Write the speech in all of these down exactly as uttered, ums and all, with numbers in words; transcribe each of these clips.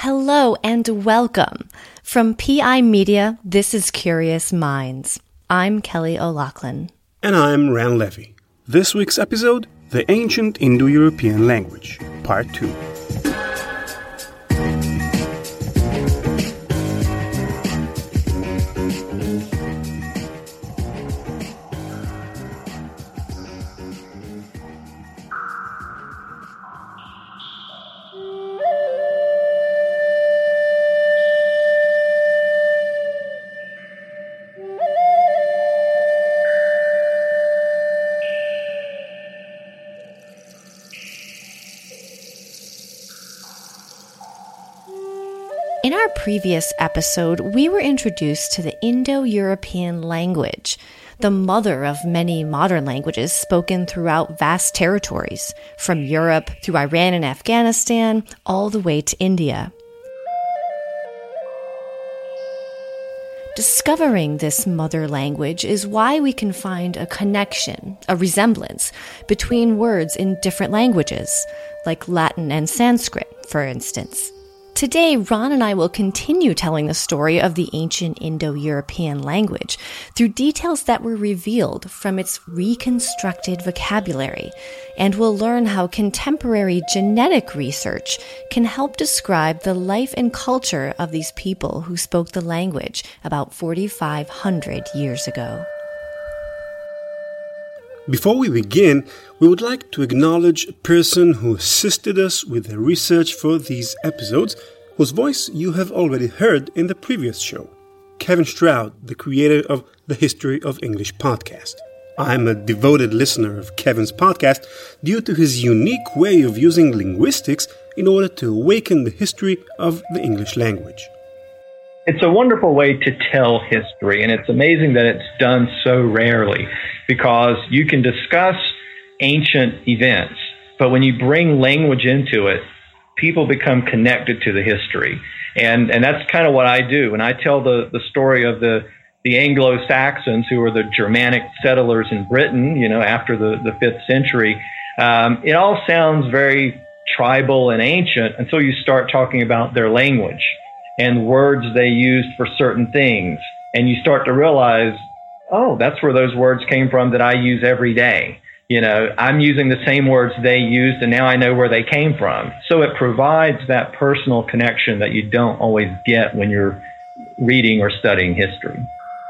Hello and welcome. From P I Media, this is Curious Minds. I'm Kelly O'Loughlin. And I'm Ran Levy. This week's episode, The Ancient Indo-European Language, Part two. In our previous episode, we were introduced to the Indo-European language, the mother of many modern languages spoken throughout vast territories, from Europe through Iran and Afghanistan, all the way to India. Discovering this mother language is why we can find a connection, a resemblance, between words in different languages, like Latin and Sanskrit, for instance. Today, Ron and I will continue telling the story of the ancient Indo-European language through details that were revealed from its reconstructed vocabulary, and we'll learn how contemporary genetic research can help describe the life and culture of these people who spoke the language about forty-five hundred years ago. Before we begin, we would like to acknowledge a person who assisted us with the research for these episodes, whose voice you have already heard in the previous show, Kevin Stroud, the creator of the History of English podcast. I'm a devoted listener of Kevin's podcast due to his unique way of using linguistics in order to awaken the history of the English language. It's a wonderful way to tell history, and it's amazing that it's done so rarely, because you can discuss ancient events, but when you bring language into it, people become connected to the history. And and that's kind of what I do. When I tell the, the story of the, the Anglo-Saxons, who were the Germanic settlers in Britain, you know, after the, the fifth century, um, it all sounds very tribal and ancient until you start talking about their language and words they used for certain things. And you start to realize, oh, that's where those words came from that I use every day. You know, I'm using the same words they used, and now I know where they came from. So it provides that personal connection that you don't always get when you're reading or studying history.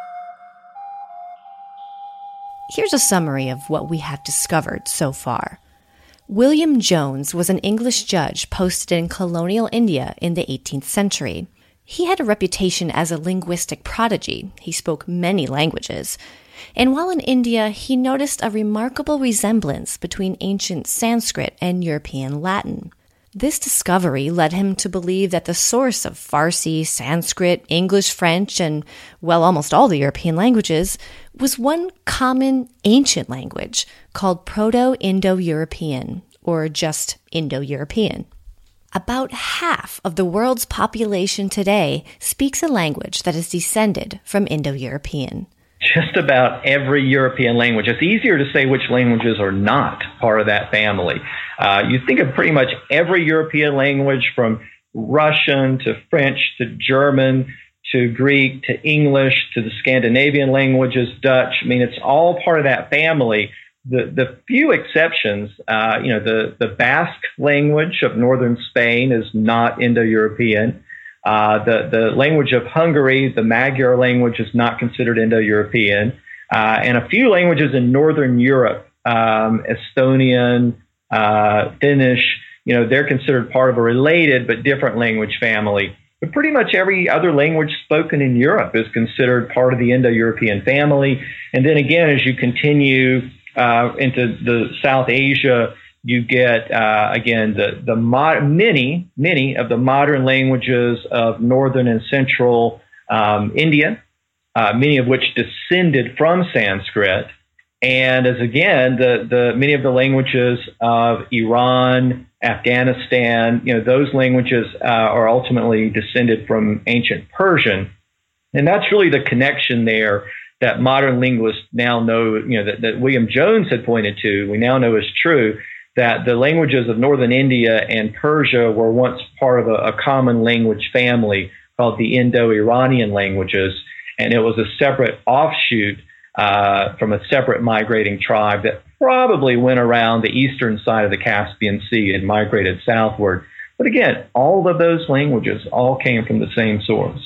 Here's a summary of what we have discovered so far. William Jones was an English judge posted in colonial India in the eighteenth century. He had a reputation as a linguistic prodigy. He spoke many languages. And while in India, he noticed a remarkable resemblance between ancient Sanskrit and European Latin. This discovery led him to believe that the source of Farsi, Sanskrit, English, French, and, well, almost all the European languages was one common ancient language called Proto-Indo-European, or just Indo-European. About half of the world's population today speaks a language that is descended from Indo-European. Just about every European language. It's easier to say which languages are not part of that family. Uh, you think of pretty much every European language, from Russian to French to German to Greek to English to the Scandinavian languages, Dutch. I mean, it's all part of that family. The the few exceptions, uh, you know, the, the Basque language of northern Spain is not Indo-European. Uh, the, the language of Hungary, the Magyar language, is not considered Indo-European. Uh, and a few languages in northern Europe, um, Estonian, uh, Finnish, you know, they're considered part of a related but different language family. But pretty much every other language spoken in Europe is considered part of the Indo-European family. And then again, as you continue Uh, into the South Asia, you get, uh, again, the, the mod- many, many of the modern languages of northern and central um, India, uh, many of which descended from Sanskrit. And as, again, the, the many of the languages of Iran, Afghanistan, you know, those languages uh, are ultimately descended from ancient Persian. And that's really the connection there that modern linguists now know, you know, that, that William Jones had pointed to, we now know is true, that the languages of northern India and Persia were once part of a, a common language family called the Indo-Iranian languages, and it was a separate offshoot uh, from a separate migrating tribe that probably went around the eastern side of the Caspian Sea and migrated southward. But again, all of those languages all came from the same source.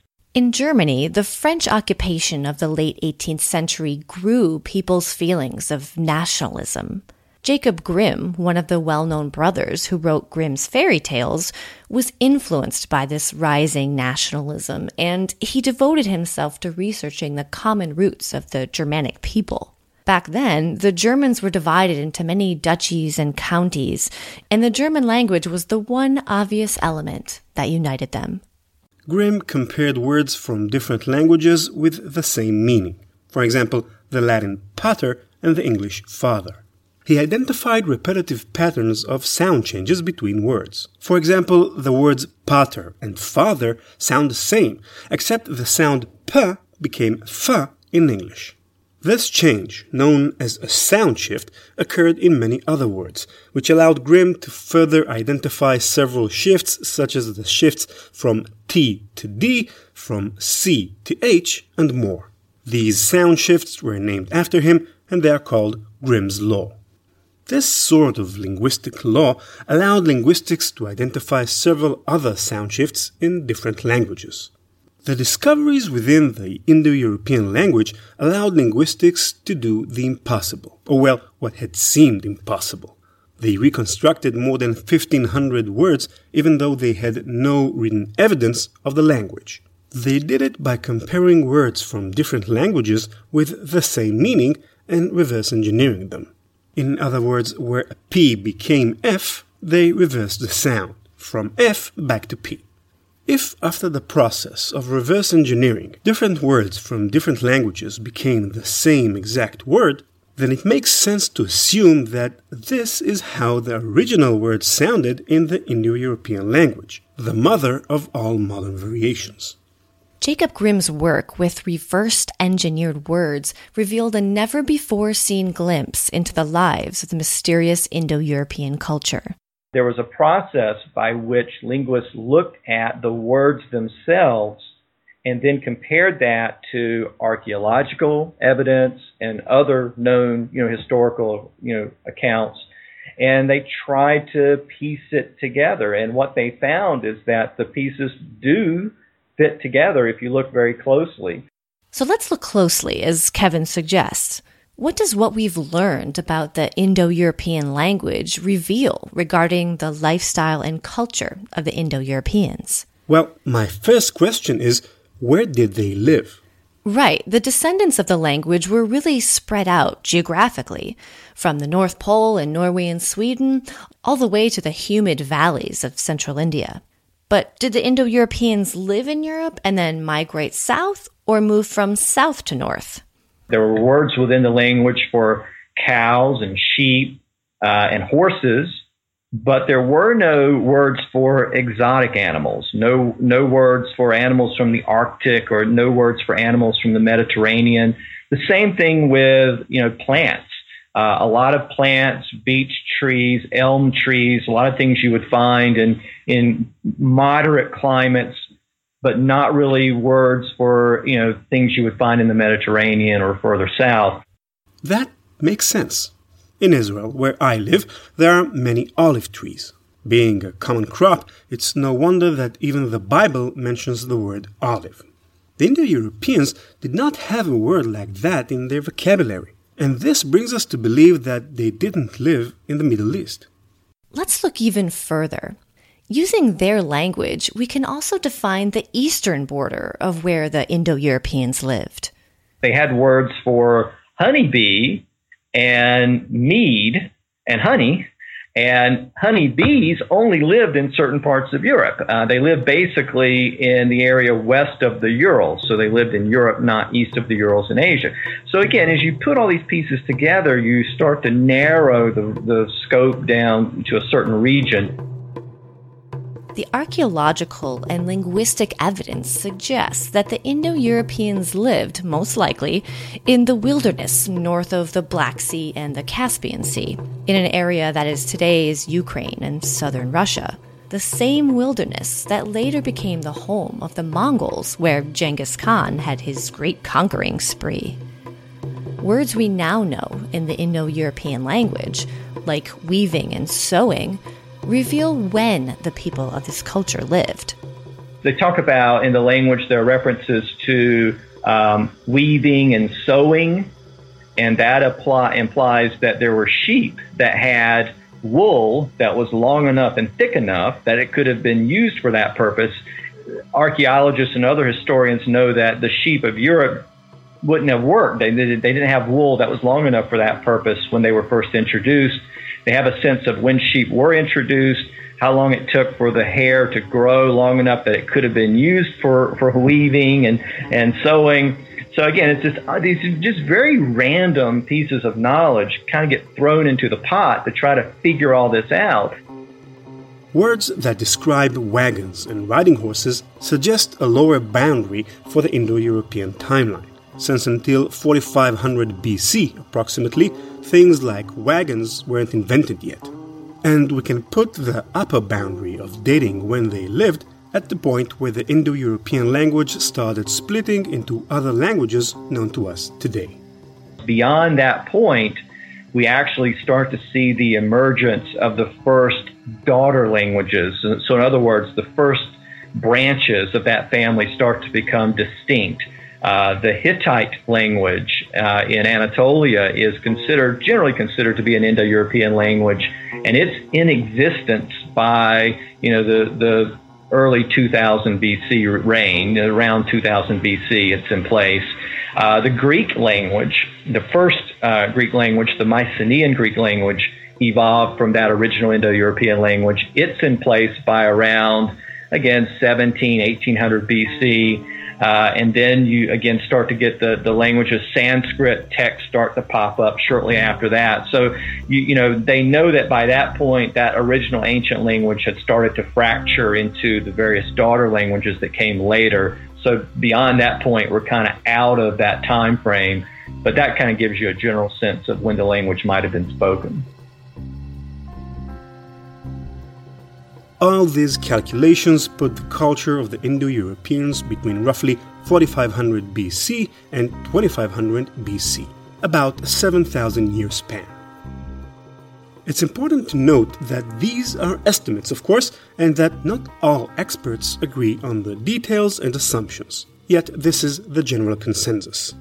In Germany, the French occupation of the late eighteenth century grew people's feelings of nationalism. Jacob Grimm, one of the well-known brothers who wrote Grimm's fairy tales, was influenced by this rising nationalism, and he devoted himself to researching the common roots of the Germanic people. Back then, the Germans were divided into many duchies and counties, and the German language was the one obvious element that united them. Grimm compared words from different languages with the same meaning. For example, the Latin pater and the English father. He identified repetitive patterns of sound changes between words. For example, the words pater and father sound the same, except the sound p became f in English. This change, known as a sound shift, occurred in many other words, which allowed Grimm to further identify several shifts, such as the shifts from T to D, from C to H, and more. These sound shifts were named after him, and they are called Grimm's Law. This sort of linguistic law allowed linguistics to identify several other sound shifts in different languages. The discoveries within the Indo-European language allowed linguistics to do the impossible, or well, what had seemed impossible. They reconstructed more than fifteen hundred words even though they had no written evidence of the language. They did it by comparing words from different languages with the same meaning and reverse engineering them. In other words, where a P became F, they reversed the sound, from F back to P. If, after the process of reverse engineering, different words from different languages became the same exact word, then it makes sense to assume that this is how the original word sounded in the Indo-European language, the mother of all modern variations. Jacob Grimm's work with reversed engineered words revealed a never-before-seen glimpse into the lives of the mysterious Indo-European culture. There was a process by which linguists looked at the words themselves and then compared that to archaeological evidence and other known, you know, historical, you know, accounts, and they tried to piece it together. And what they found is that the pieces do fit together if you look very closely. So let's look closely, as Kevin suggests. What does what we've learned about the Indo-European language reveal regarding the lifestyle and culture of the Indo-Europeans? Well, my first question is, where did they live? Right. The descendants of the language were really spread out geographically, from the North Pole in Norway and Sweden, all the way to the humid valleys of central India. But did the Indo-Europeans live in Europe and then migrate south, or move from south to north? There were words within the language for cows and sheep uh, and horses, but there were no words for exotic animals, no no words for animals from the Arctic, or no words for animals from the Mediterranean. The same thing with, you know, plants. Uh, a lot of plants, beech trees, elm trees, a lot of things you would find in, in moderate climates, but not really words for, you know, things you would find in the Mediterranean or further south. That makes sense. In Israel, where I live, there are many olive trees. Being a common crop, it's no wonder that even the Bible mentions the word olive. The Indo-Europeans did not have a word like that in their vocabulary, and this brings us to believe that they didn't live in the Middle East. Let's look even further. Using their language, we can also define the eastern border of where the Indo-Europeans lived. They had words for honeybee and mead and honey, and honeybees only lived in certain parts of Europe. Uh, they lived basically in the area west of the Urals, so they lived in Europe, not east of the Urals in Asia. So again, as you put all these pieces together, you start to narrow the, the scope down to a certain region. The archaeological and linguistic evidence suggests that the Indo-Europeans lived, most likely, in the wilderness north of the Black Sea and the Caspian Sea, in an area that is today's Ukraine and southern Russia. The same wilderness that later became the home of the Mongols, where Genghis Khan had his great conquering spree. Words we now know in the Indo-European language, like weaving and sewing, reveal when the people of this culture lived. They talk about, in the language, there are references to um, weaving and sewing, and that apply, implies that there were sheep that had wool that was long enough and thick enough that it could have been used for that purpose. Archaeologists and other historians know that the sheep of Europe wouldn't have worked. They, they didn't have wool that was long enough for that purpose when they were first introduced. They have a sense of when sheep were introduced, how long it took for the hair to grow long enough that it could have been used for, for weaving and, and sewing. So again, it's just uh, these just very random pieces of knowledge kind of get thrown into the pot to try to figure all this out. Words that describe wagons and riding horses suggest a lower boundary for the Indo-European timeline, since until forty-five hundred B C, approximately, things like wagons weren't invented yet. And we can put the upper boundary of dating when they lived at the point where the Indo-European language started splitting into other languages known to us today. Beyond that point, we actually start to see the emergence of the first daughter languages. So in other words, the first branches of that family start to become distinct. Uh, the Hittite language uh, in Anatolia is considered, generally considered to be an Indo-European language, and it's in existence by, you know, the, the early two thousand B C reign, around two thousand B C it's in place. Uh, the Greek language, the first uh, Greek language, the Mycenaean Greek language, evolved from that original Indo-European language. It's in place by around, again, seventeen, eighteen hundred B C. Uh, and then you, again, start to get the, the language of Sanskrit texts start to pop up shortly after that. So, you, you know, they know that by that point, that original ancient language had started to fracture into the various daughter languages that came later. So beyond that point, we're kind of out of that time frame. But that kind of gives you a general sense of when the language might have been spoken. All these calculations put the culture of the Indo-Europeans between roughly forty-five hundred B C and twenty-five hundred B C, about a seven thousand year span. It's important to note that these are estimates, of course, and that not all experts agree on the details and assumptions. Yet this is the general consensus.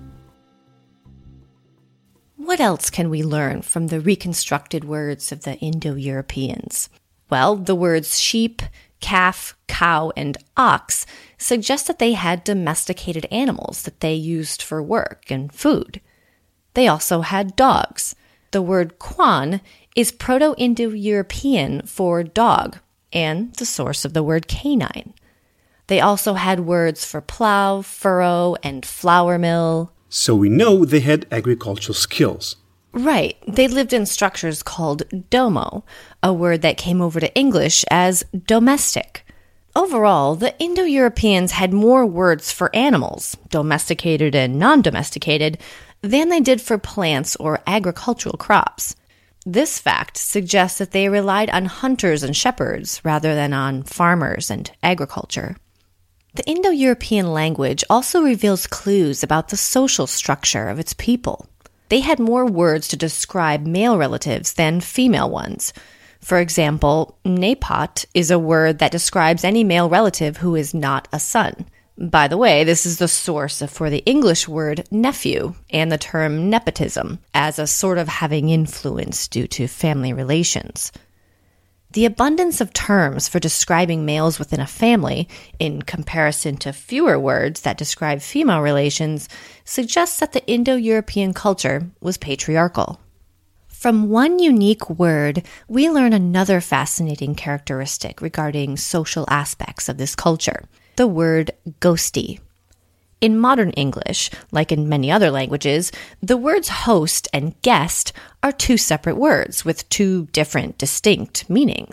What else can we learn from the reconstructed words of the Indo-Europeans? Well, the words sheep, calf, cow, and ox suggest that they had domesticated animals that they used for work and food. They also had dogs. The word kwan is Proto-Indo-European for dog and the source of the word canine. They also had words for plow, furrow, and flour mill. So we know they had agricultural skills. Right. They lived in structures called domo, a word that came over to English as domestic. Overall, the Indo-Europeans had more words for animals, domesticated and non-domesticated, than they did for plants or agricultural crops. This fact suggests that they relied on hunters and shepherds rather than on farmers and agriculture. The Indo-European language also reveals clues about the social structure of its people. They had more words to describe male relatives than female ones. For example, nepot is a word that describes any male relative who is not a son. By the way, this is the source for the English word nephew and the term nepotism, as a sort of having influence due to family relations. The abundance of terms for describing males within a family, in comparison to fewer words that describe female relations, suggests that the Indo-European culture was patriarchal. From one unique word, we learn another fascinating characteristic regarding social aspects of this culture, the word ghosty. In modern English, like in many other languages, the words host and guest are two separate words with two different, distinct meanings.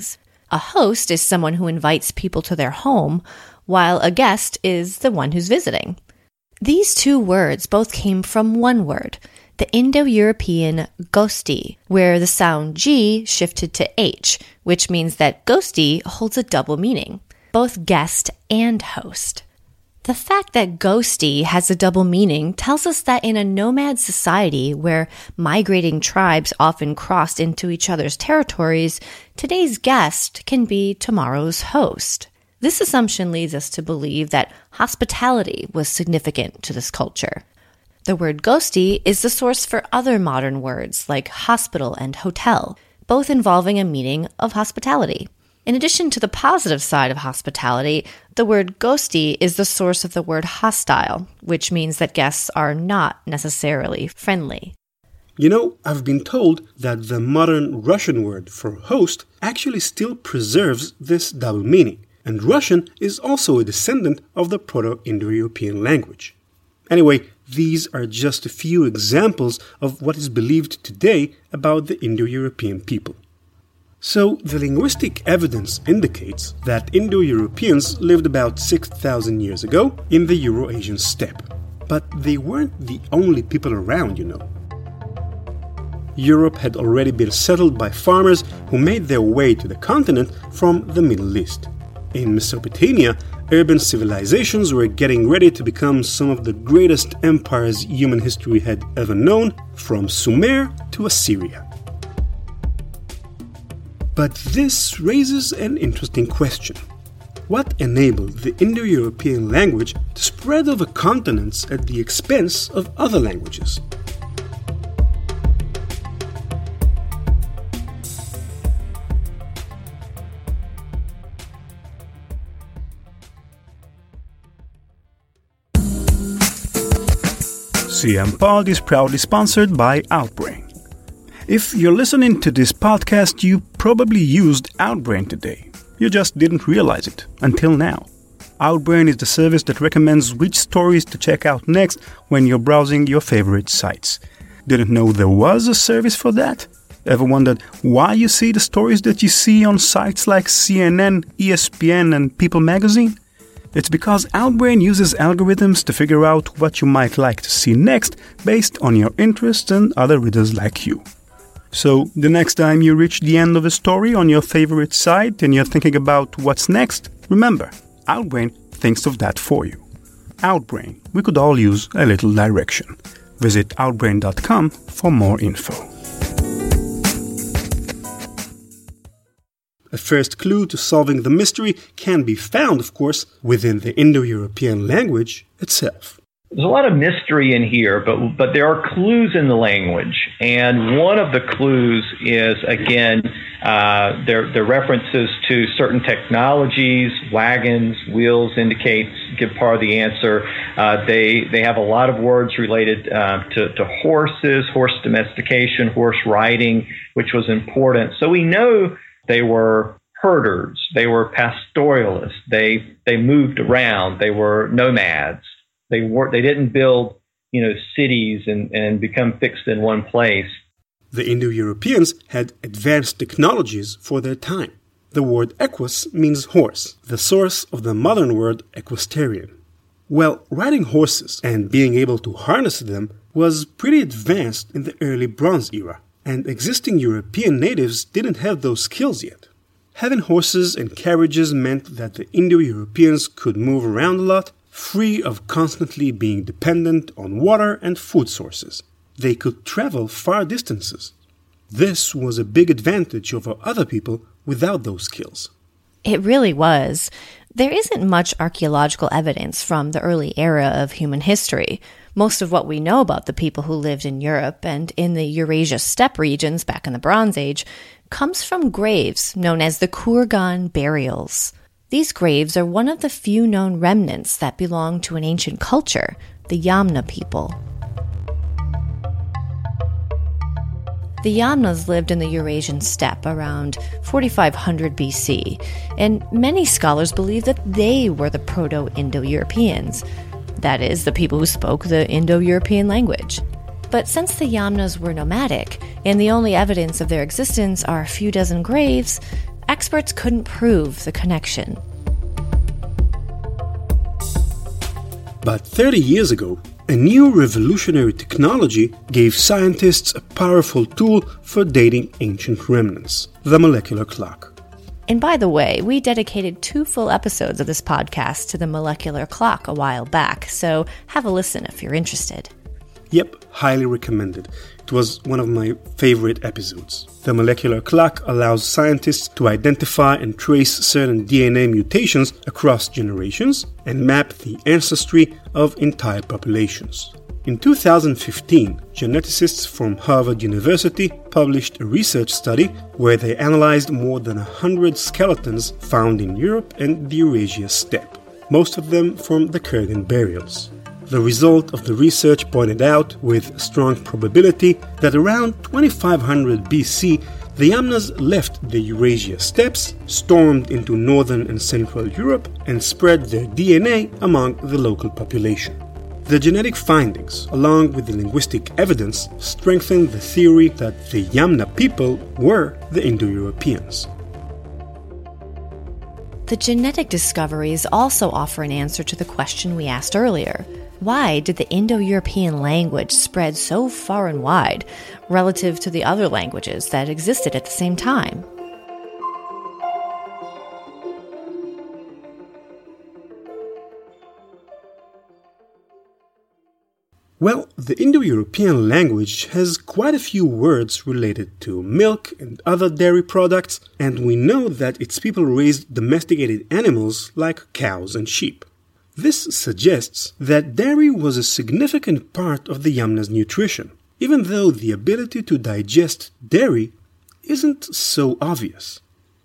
A host is someone who invites people to their home, while a guest is the one who's visiting. These two words both came from one word, the Indo-European gosti, where the sound G shifted to H, which means that gosti holds a double meaning, both guest and host. The fact that gosti has a double meaning tells us that in a nomad society where migrating tribes often crossed into each other's territories, today's guest can be tomorrow's host. This assumption leads us to believe that hospitality was significant to this culture. The word gosti is the source for other modern words like hospital and hotel, both involving a meaning of hospitality. In addition to the positive side of hospitality, the word gosti is the source of the word hostile, which means that guests are not necessarily friendly. You know, I've been told that the modern Russian word for host actually still preserves this double meaning, and Russian is also a descendant of the Proto-Indo-European language. Anyway, these are just a few examples of what is believed today about the Indo-European people. So, the linguistic evidence indicates that Indo-Europeans lived about six thousand years ago in the Euro-Asian steppe. But they weren't the only people around, you know. Europe had already been settled by farmers who made their way to the continent from the Middle East. In Mesopotamia, urban civilizations were getting ready to become some of the greatest empires human history had ever known, from Sumer to Assyria. But this raises an interesting question. What enabled the Indo-European language to spread over continents at the expense of other languages? C M Pod is proudly sponsored by Outbrain. If you're listening to this podcast, you probably used Outbrain today. You just didn't realize it until now. Outbrain is the service that recommends which stories to check out next when you're browsing your favorite sites. Didn't know there was a service for that? Ever wondered why you see the stories that you see on sites like C N N, E S P N, and People magazine? It's because Outbrain uses algorithms to figure out what you might like to see next based on your interests and other readers like you. So, the next time you reach the end of a story on your favorite site and you're thinking about what's next, remember, Outbrain thinks of that for you. Outbrain, we could all use a little direction. Visit outbrain dot com for more info. A first clue to solving the mystery can be found, of course, within the Indo-European language itself. There's a lot of mystery in here, but but there are clues in the language. And one of the clues is, again, uh, their, their references to certain technologies, wagons, wheels indicates, give part of the answer. Uh, they they have a lot of words related uh, to, to horses, horse domestication, horse riding, which was important. So we know they were herders, they were pastoralists, they they moved around, they were nomads. They were they didn't build, you know, cities and, and become fixed in one place. The Indo-Europeans had advanced technologies for their time. The word equus means horse, the source of the modern word equestrian. Well, riding horses and being able to harness them was pretty advanced in the early Bronze Era, and existing European natives didn't have those skills yet. Having horses and carriages meant that the Indo-Europeans could move around a lot, free of constantly being dependent on water and food sources. They could travel far distances. This was a big advantage over other people without those skills. It really was. There isn't much archaeological evidence from the early era of human history. Most of what we know about the people who lived in Europe and in the Eurasia steppe regions back in the Bronze Age comes from graves known as the Kurgan burials. These graves are one of the few known remnants that belong to an ancient culture, the Yamna people. The Yamnas lived in the Eurasian steppe around forty-five hundred B C, and many scholars believe that they were the Proto-Indo-Europeans, that is, the people who spoke the Indo-European language. But since the Yamnas were nomadic, and the only evidence of their existence are a few dozen graves, experts couldn't prove the connection. But thirty years ago, a new revolutionary technology gave scientists a powerful tool for dating ancient remnants, the molecular clock. And by the way, we dedicated two full episodes of this podcast to the molecular clock a while back, so have a listen if you're interested. Yep, highly recommended. It was one of my favorite episodes. The molecular clock allows scientists to identify and trace certain D N A mutations across generations and map the ancestry of entire populations. In two thousand fifteen, geneticists from Harvard University published a research study where they analyzed more than one hundred skeletons found in Europe and the Eurasia steppe, most of them from the Kurgan burials. The result of the research pointed out with strong probability that around twenty-five hundred B C, the Yamnas left the Eurasia steppes, stormed into northern and central Europe, and spread their D N A among the local population. The genetic findings, along with the linguistic evidence, strengthened the theory that the Yamna people were the Indo-Europeans. The genetic discoveries also offer an answer to the question we asked earlier. Why did the Indo-European language spread so far and wide relative to the other languages that existed at the same time? Well, the Indo-European language has quite a few words related to milk and other dairy products, and we know that its people raised domesticated animals like cows and sheep. This suggests that dairy was a significant part of the Yamna's nutrition, even though the ability to digest dairy isn't so obvious.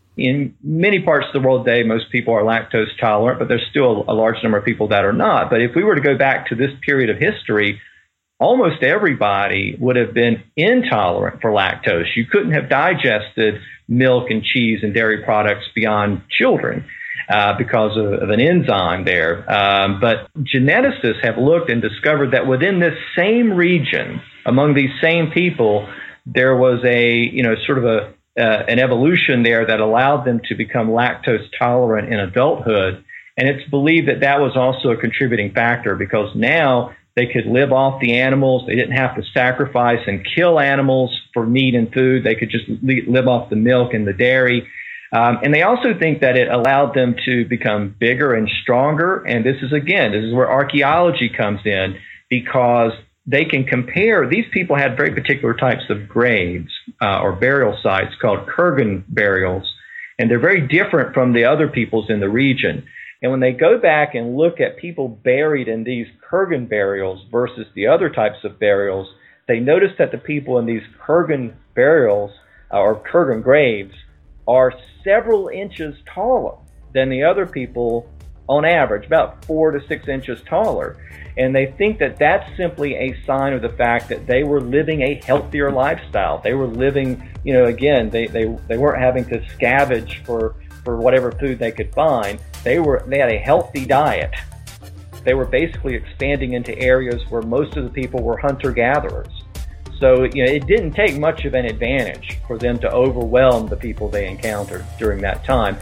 In many parts of the world today, most people are lactose tolerant, but there's still a large number of people that are not. But if we were to go back to this period of history, almost everybody would have been intolerant for lactose. You couldn't have digested milk and cheese and dairy products beyond children uh, because of, of an enzyme there. Um, but geneticists have looked and discovered that within this same region, among these same people, there was a, you know, sort of a Uh, an evolution there that allowed them to become lactose tolerant in adulthood. And it's believed that that was also a contributing factor because now they could live off the animals. They didn't have to sacrifice and kill animals for meat and food. They could just li- live off the milk and the dairy. Um, and they also think that it allowed them to become bigger and stronger. And this is, again, this is where archaeology comes in, because they can compare. These people had very particular types of graves uh, or burial sites called Kurgan burials, and they're very different from the other peoples in the region. And when they go back and look at people buried in these Kurgan burials versus the other types of burials, they notice that the people in these Kurgan burials uh, or Kurgan graves are several inches taller than the other people on average, about four to six inches taller. And they think that that's simply a sign of the fact that they were living a healthier lifestyle. They were living, you know, again, they, they, they weren't having to scavenge for, for whatever food they could find. They were they had a healthy diet. They were basically expanding into areas where most of the people were hunter-gatherers. So, you know, it didn't take much of an advantage for them to overwhelm the people they encountered during that time.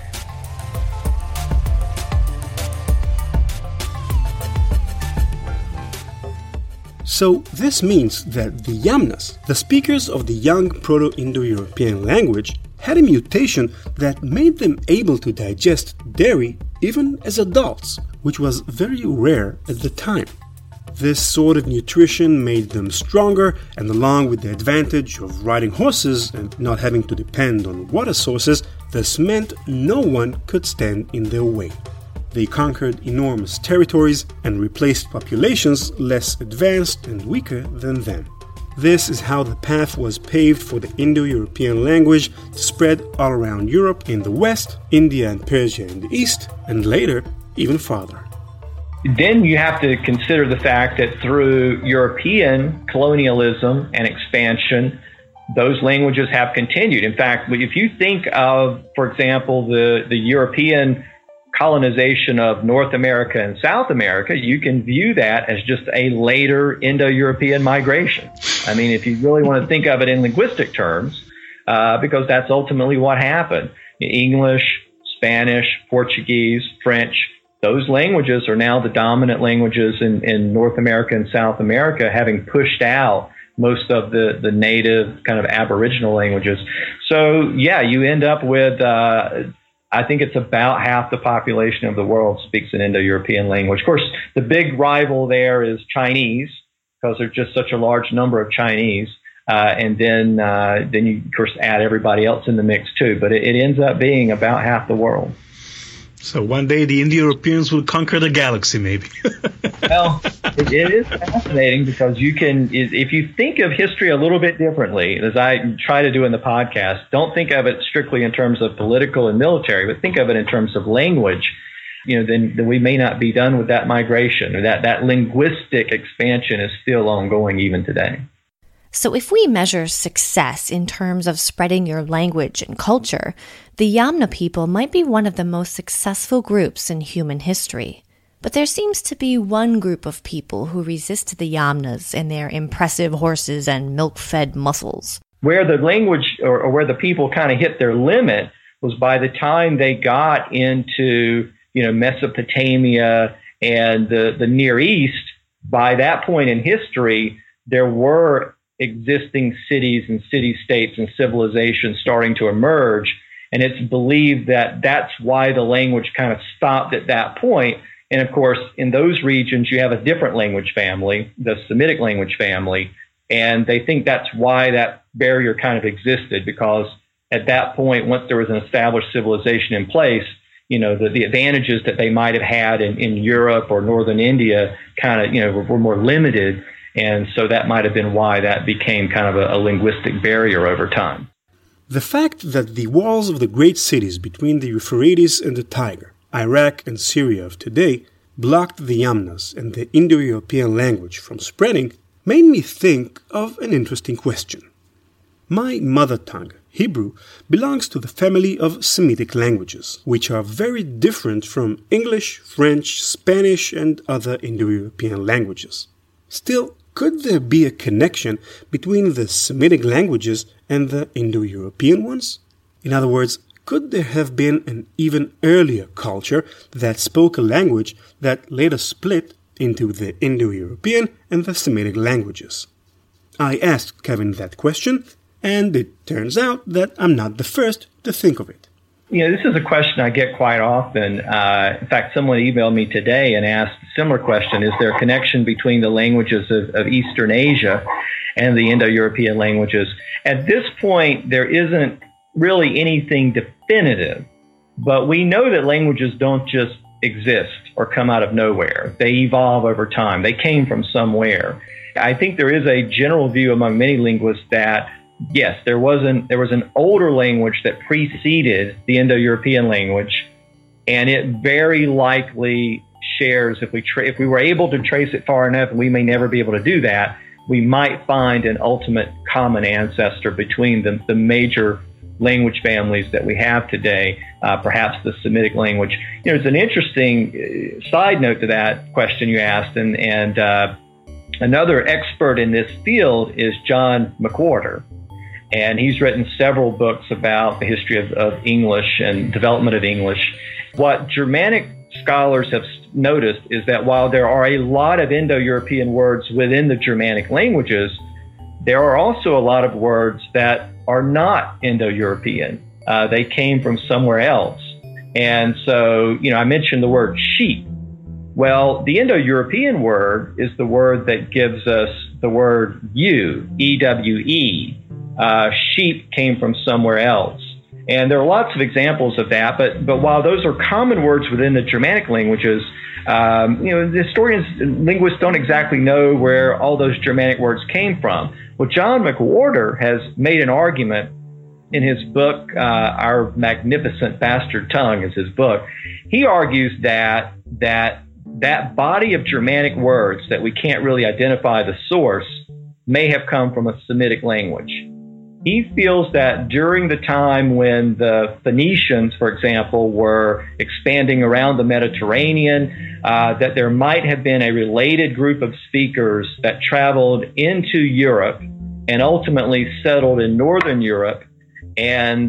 So this means that the Yamnas, the speakers of the young Proto-Indo-European language, had a mutation that made them able to digest dairy even as adults, which was very rare at the time. This sort of nutrition made them stronger, and along with the advantage of riding horses and not having to depend on water sources, this meant no one could stand in their way. They conquered enormous territories and replaced populations less advanced and weaker than them. This is how the path was paved for the Indo-European language to spread all around Europe in the west, India and Persia in the east, and later, even farther. Then you have to consider the fact that through European colonialism and expansion, those languages have continued. In fact, if you think of, for example, the, the European colonization of North America and South America, you can view that as just a later Indo-European migration. I mean, if you really want to think of it in linguistic terms, uh, because that's ultimately what happened. English, Spanish, Portuguese, French. Those languages are now the dominant languages in, in North America and South America, having pushed out most of the, the native kind of Aboriginal languages. So, yeah, you end up with, uh, I think it's about half the population of the world speaks an Indo-European language. Of course, the big rival there is Chinese, because there's just such a large number of Chinese. Uh, and then uh, then you, of course, add everybody else in the mix, too. But it, it ends up being about half the world. So one day the Indo-Europeans will conquer the galaxy, maybe. Well, it, it is fascinating because you can, if you think of history a little bit differently, as I try to do in the podcast, don't think of it strictly in terms of political and military, but think of it in terms of language. You know, then, then we may not be done with that migration, or that, that linguistic expansion is still ongoing even today. So if we measure success in terms of spreading your language and culture, the Yamna people might be one of the most successful groups in human history. But there seems to be one group of people who resist the Yamnas and their impressive horses and milk-fed muscles. Where the language or, or where the people kind of hit their limit was by the time they got into, you know, Mesopotamia and the, the Near East. By that point in history, there were existing cities and city-states and civilizations starting to emerge. And it's believed that that's why the language kind of stopped at that point. And of course, in those regions, you have a different language family, the Semitic language family. And they think that's why that barrier kind of existed, because at that point, once there was an established civilization in place, you know, the, the advantages that they might have had in, in Europe or northern India kind of, you know, were, were more limited. And so that might have been why that became kind of a, a linguistic barrier over time. The fact that the walls of the great cities between the Euphrates and the Tiger, Iraq and Syria of today, blocked the Yamnas and the Indo-European language from spreading made me think of an interesting question. My mother tongue, Hebrew, belongs to the family of Semitic languages, which are very different from English, French, Spanish, and other Indo-European languages. Still, could there be a connection between the Semitic languages and the Indo-European ones? In other words, could there have been an even earlier culture that spoke a language that later split into the Indo-European and the Semitic languages? I asked Kevin that question, and it turns out that I'm not the first to think of it. You know, this is a question I get quite often. Uh, in fact, someone emailed me today and asked a similar question. Is there a connection between the languages of, of Eastern Asia and the Indo-European languages? At this point, there isn't really anything definitive, but we know that languages don't just exist or come out of nowhere. They evolve over time. They came from somewhere. I think there is a general view among many linguists that yes, there was an there was an older language that preceded the Indo-European language, and it very likely shares. If we tra- if we were able to trace it far enough, and we may never be able to do that, we might find an ultimate common ancestor between the, the major language families that we have today. Uh, perhaps the Semitic language. You know, there's an interesting uh, side note to that question you asked, and and uh, another expert in this field is John McWhorter. And he's written several books about the history of, of English and development of English. What Germanic scholars have noticed is that while there are a lot of Indo-European words within the Germanic languages, there are also a lot of words that are not Indo-European. Uh, they came from somewhere else. And so, you know, I mentioned the word sheep. Well, the Indo-European word is the word that gives us the word ewe, E W E. Uh, sheep came from somewhere else. And there are lots of examples of that, but but while those are common words within the Germanic languages, um, you know, the historians, linguists don't exactly know where all those Germanic words came from. Well, John McWhorter has made an argument in his book, uh, Our Magnificent Bastard Tongue is his book. He argues that that that body of Germanic words that we can't really identify the source may have come from a Semitic language. He feels that during the time when the Phoenicians, for example, were expanding around the Mediterranean, uh, that there might have been a related group of speakers that traveled into Europe and ultimately settled in Northern Europe. And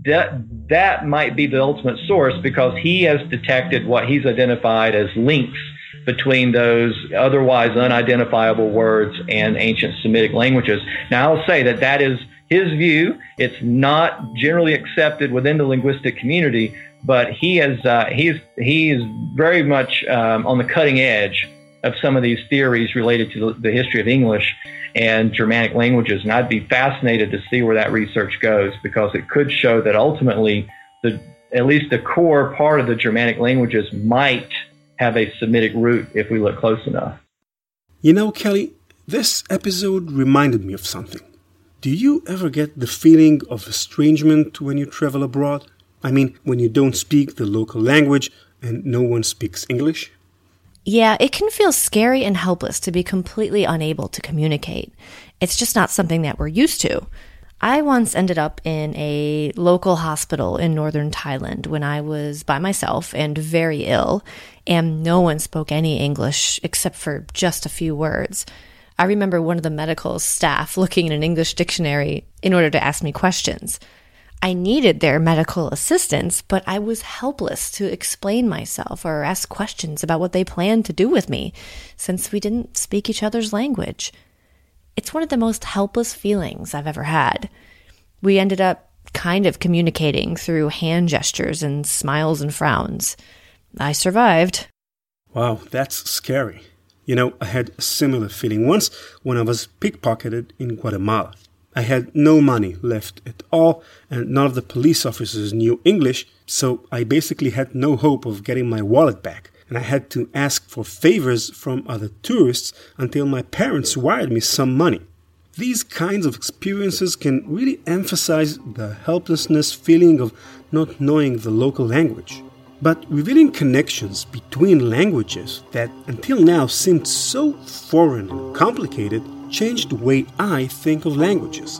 that that might be the ultimate source, because he has detected what he's identified as links between those otherwise unidentifiable words and ancient Semitic languages. Now, I'll say that that is his view. It's not generally accepted within the linguistic community, but he is uh, he's he is very much um, on the cutting edge of some of these theories related to the, the history of English and Germanic languages. And I'd be fascinated to see where that research goes, because it could show that ultimately the at least the core part of the Germanic languages might have a Semitic root if we look close enough. You know, Kelly, this episode reminded me of something. Do you ever get the feeling of estrangement when you travel abroad? I mean, when you don't speak the local language and no one speaks English? Yeah, it can feel scary and helpless to be completely unable to communicate. It's just not something that we're used to. I once ended up in a local hospital in northern Thailand when I was by myself and very ill, and no one spoke any English except for just a few words. I remember one of the medical staff looking in an English dictionary in order to ask me questions. I needed their medical assistance, but I was helpless to explain myself or ask questions about what they planned to do with me, since we didn't speak each other's language. It's one of the most helpless feelings I've ever had. We ended up kind of communicating through hand gestures and smiles and frowns. I survived. Wow, that's scary. You know, I had a similar feeling once when I was pickpocketed in Guatemala. I had no money left at all, and none of the police officers knew English, so I basically had no hope of getting my wallet back, and I had to ask for favors from other tourists until my parents wired me some money. These kinds of experiences can really emphasize the helplessness feeling of not knowing the local language. But revealing connections between languages that until now seemed so foreign and complicated changed the way I think of languages.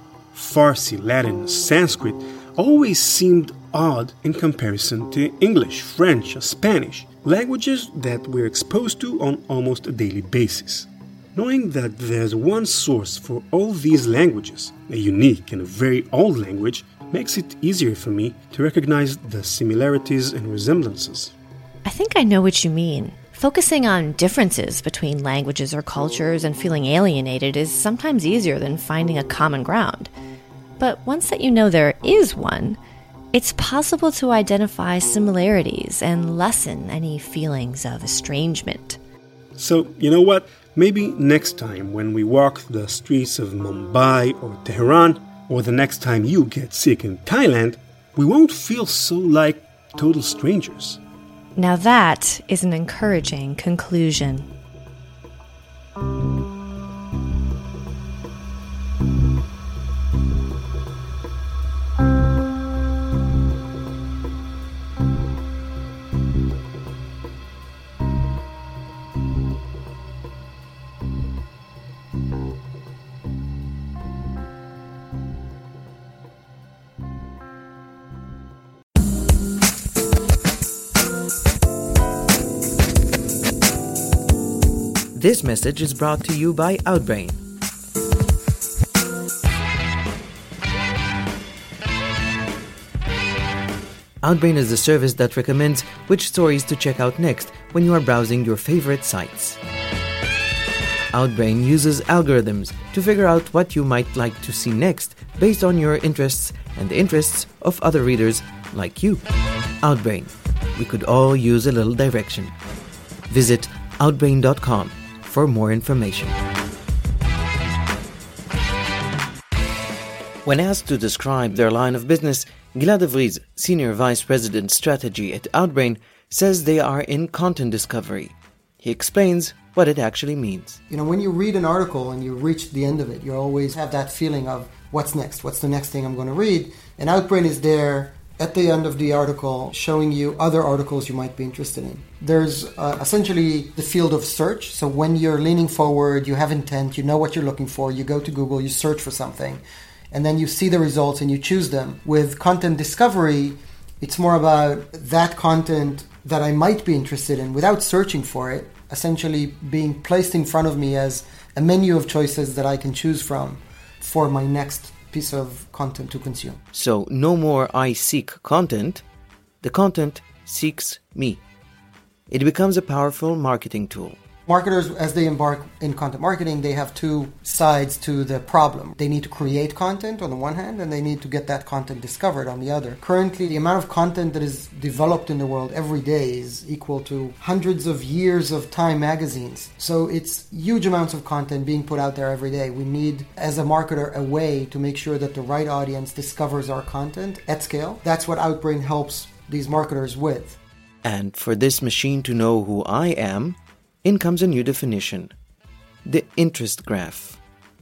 Farsi, Latin, Sanskrit always seemed odd in comparison to English, French, or Spanish, languages that we're exposed to on almost a daily basis. Knowing that there's one source for all these languages, a unique and a very old language, makes it easier for me to recognize the similarities and resemblances. I think I know what you mean. Focusing on differences between languages or cultures and feeling alienated is sometimes easier than finding a common ground. But once that you know there is one, it's possible to identify similarities and lessen any feelings of estrangement. So, you know what? Maybe next time when we walk the streets of Mumbai or Tehran, or the next time you get sick in Thailand, we won't feel so like total strangers. Now that is an encouraging conclusion. This message is brought to you by Outbrain. Outbrain is the service that recommends which stories to check out next when you are browsing your favorite sites. Outbrain uses algorithms to figure out what you might like to see next based on your interests and the interests of other readers like you. Outbrain. We could all use a little direction. Visit outbrain dot com for more information. When asked to describe their line of business, Gilad de Vries, Senior Vice President Strategy at Outbrain, says they are in content discovery. He explains what it actually means. You know, when you read an article and you reach the end of it, you always have that feeling of what's next? What's the next thing I'm going to read? And Outbrain is there at the end of the article showing you other articles you might be interested in. There's uh, essentially the field of search. So when you're leaning forward, you have intent, you know what you're looking for, you go to Google, you search for something, and then you see the results and you choose them. With content discovery, it's more about that content that I might be interested in without searching for it, essentially being placed in front of me as a menu of choices that I can choose from for my next piece of content to consume. So no more I seek content, the content seeks me. It becomes a powerful marketing tool. Marketers, as they embark in content marketing, they have two sides to the problem. They need to create content on the one hand, and they need to get that content discovered on the other. Currently, the amount of content that is developed in the world every day is equal to hundreds of years of Time magazines. So it's huge amounts of content being put out there every day. We need, as a marketer, a way to make sure that the right audience discovers our content at scale. That's what Outbrain helps these marketers with. And for this machine to know who I am, in comes a new definition, the interest graph.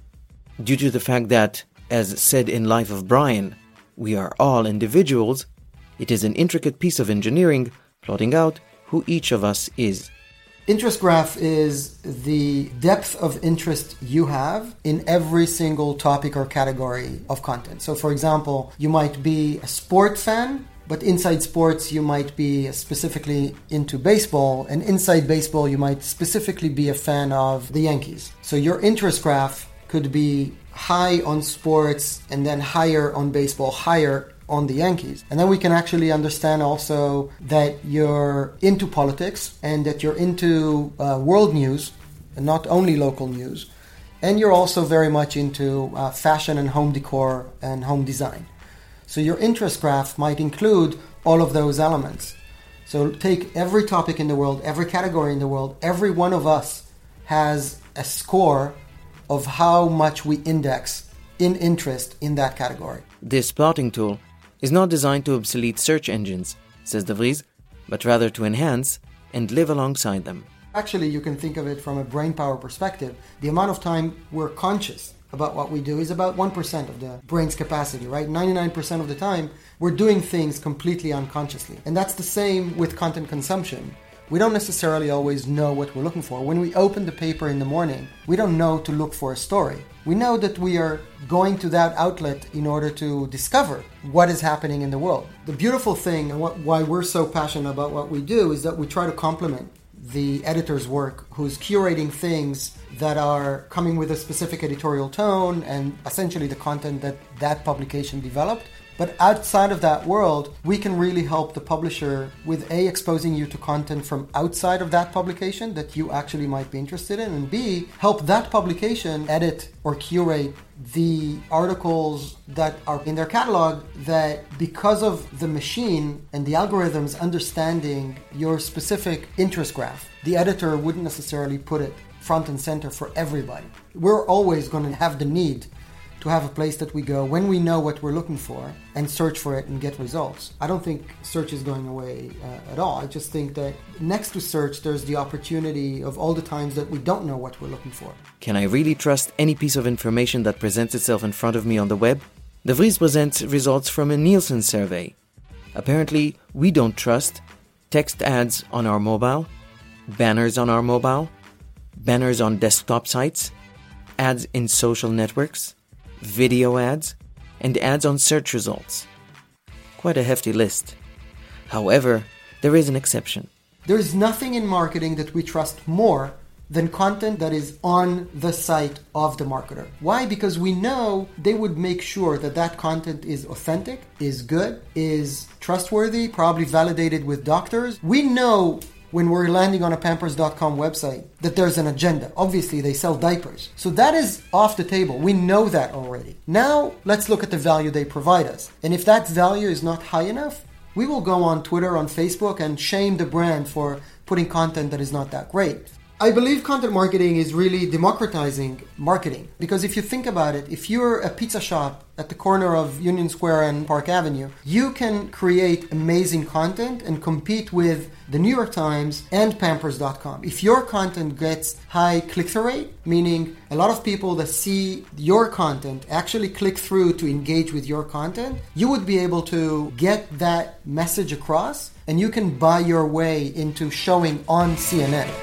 Due to the fact that, as said in Life of Brian, we are all individuals, it is an intricate piece of engineering plotting out who each of us is. Interest graph is the depth of interest you have in every single topic or category of content. So, for example, you might be a sport fan, but inside sports, you might be specifically into baseball, and inside baseball, you might specifically be a fan of the Yankees. So your interest graph could be high on sports and then higher on baseball, higher on the Yankees. And then we can actually understand also that you're into politics and that you're into uh, world news and not only local news. And you're also very much into uh, fashion and home decor and home design. So your interest graph might include all of those elements. So take every topic in the world, every category in the world, every one of us has a score of how much we index in interest in that category. This plotting tool is not designed to obsolete search engines, says De Vries, but rather to enhance and live alongside them. Actually, you can think of it from a brain power perspective. The amount of time we're conscious about what we do is about one percent of the brain's capacity, right? ninety-nine percent of the time, we're doing things completely unconsciously. And that's the same with content consumption. We don't necessarily always know what we're looking for. When we open the paper in the morning, we don't know to look for a story. We know that we are going to that outlet in order to discover what is happening in the world. The beautiful thing, and what, why we're so passionate about what we do, is that we try to complement the editor's work, who's curating things that are coming with a specific editorial tone and essentially the content that that publication developed. But outside of that world, we can really help the publisher with A, exposing you to content from outside of that publication that you actually might be interested in, and B, help that publication edit or curate the articles that are in their catalog that, because of the machine and the algorithms understanding your specific interest graph, the editor wouldn't necessarily put it front and center for everybody. We're always going to have the need to have a place that we go when we know what we're looking for and search for it and get results. I don't think search is going away uh, at all. I just think that next to search, there's the opportunity of all the times that we don't know what we're looking for. Can I really trust any piece of information that presents itself in front of me on the web? De Vries presents results from a Nielsen survey. Apparently, we don't trust text ads on our mobile, banners on our mobile, banners on desktop sites, ads in social networks, video ads, and ads on search results. Quite a hefty list. However, there is an exception. There's nothing in marketing that we trust more than content that is on the site of the marketer. Why? Because we know they would make sure that that content is authentic, is good, is trustworthy, probably validated with doctors. We know when we're landing on a Pampers dot com website that there's an agenda. Obviously, they sell diapers. So that is off the table. We know that already. Now, let's look at the value they provide us. And if that value is not high enough, we will go on Twitter, on Facebook, and shame the brand for putting content that is not that great. I believe content marketing is really democratizing marketing. Because if you think about it, if you're a pizza shop at the corner of Union Square and Park Avenue, you can create amazing content and compete with the New York Times and Pampers dot com. If your content gets high click-through rate, meaning a lot of people that see your content actually click through to engage with your content, you would be able to get that message across, and you can buy your way into showing on C N N.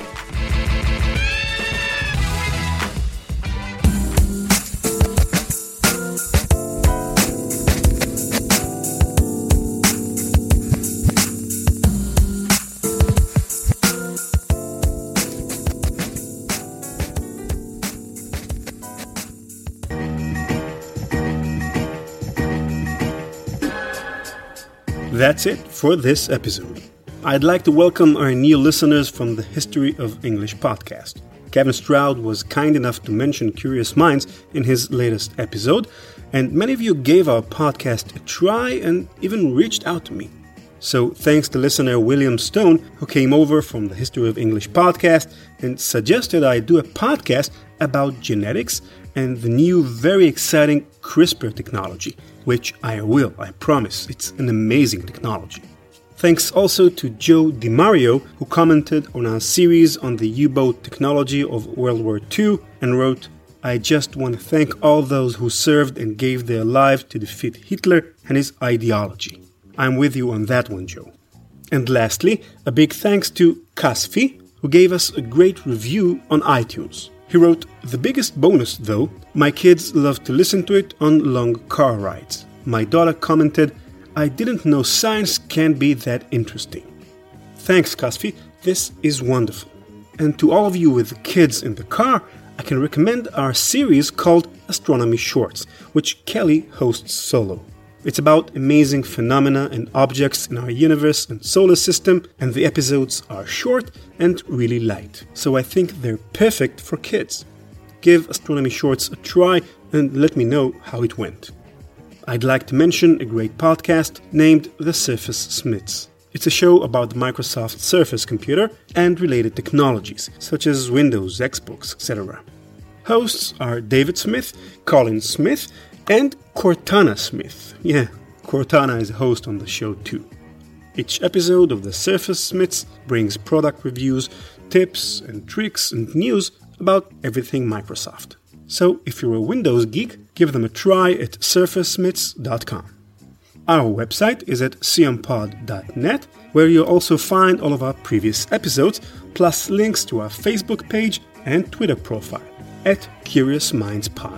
That's it for this episode. I'd like to welcome our new listeners from the History of English podcast. Kevin Stroud was kind enough to mention Curious Minds in his latest episode, and many of you gave our podcast a try and even reached out to me. So thanks to listener William Stone, who came over from the History of English podcast and suggested I do a podcast about genetics and the new very exciting CRISPR technology, which I will, I promise. It's an amazing technology. Thanks also to Joe DiMario, who commented on our series on the U-boat technology of World War Two and wrote, "I just want to thank all those who served and gave their lives to defeat Hitler and his ideology." I'm with you on that one, Joe. And lastly, a big thanks to Kasfi, who gave us a great review on iTunes. He wrote, "The biggest bonus, though, my kids love to listen to it on long car rides. My daughter commented, I didn't know science can be that interesting." Thanks, Kasfi. This is wonderful. And to all of you with kids in the car, I can recommend our series called Astronomy Shorts, which Kelly hosts solo. It's about amazing phenomena and objects in our universe and solar system, and the episodes are short and really light. So I think they're perfect for kids. Give Astronomy Shorts a try and let me know how it went. I'd like to mention a great podcast named The Surface Smiths. It's a show about the Microsoft Surface computer and related technologies, such as Windows, Xbox, et cetera. Hosts are David Smith, Colin Smith, and Cortana Smith. Yeah, Cortana is a host on the show too. Each episode of The Surface Smiths brings product reviews, tips and tricks and news about everything Microsoft. So if you're a Windows geek, give them a try at surface smiths dot com. Our website is at c m pod dot net, where you'll also find all of our previous episodes, plus links to our Facebook page and Twitter profile, at Curious Minds Pod.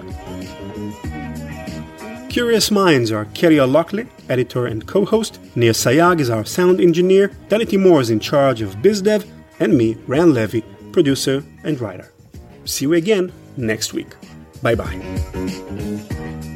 Curious Minds are Kelly O'Loughlin, editor and co-host, Nir Sayag is our sound engineer, Danny Timor is in charge of BizDev, and me, Ran Levy, producer and writer. See you again next week. Bye-bye.